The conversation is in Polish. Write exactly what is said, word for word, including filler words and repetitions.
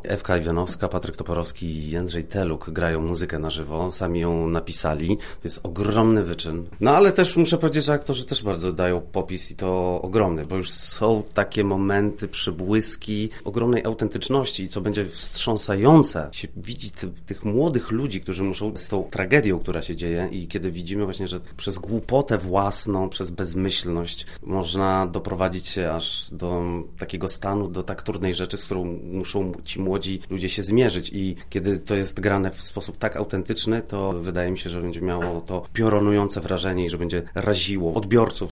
Ewka Iwanowska, Patryk Toporowski i Jędrzej Teluk grają muzykę na żywo, sami ją napisali. To jest ogromny wyczyn. No ale też muszę powiedzieć, że aktorzy też bardzo dają popis i to ogromny, bo już są takie momenty, przybłyski ogromnej autentyczności i co będzie wstrząsające, się widzi ty, tych młodych ludzi, którzy muszą z tą tragedią, która się dzieje i kiedy widzimy właśnie, że przez głupotę własną, przez bezmyślność można doprowadzić się aż do takiego stanu, do tak trudnej rzeczy, z którą muszą ci młodzi ludzie się zmierzyć i kiedy to jest grane w sposób tak autentyczny, to wydaje mi się, że będzie miało to piorunujące wrażenie i że będzie raziło odbiorców.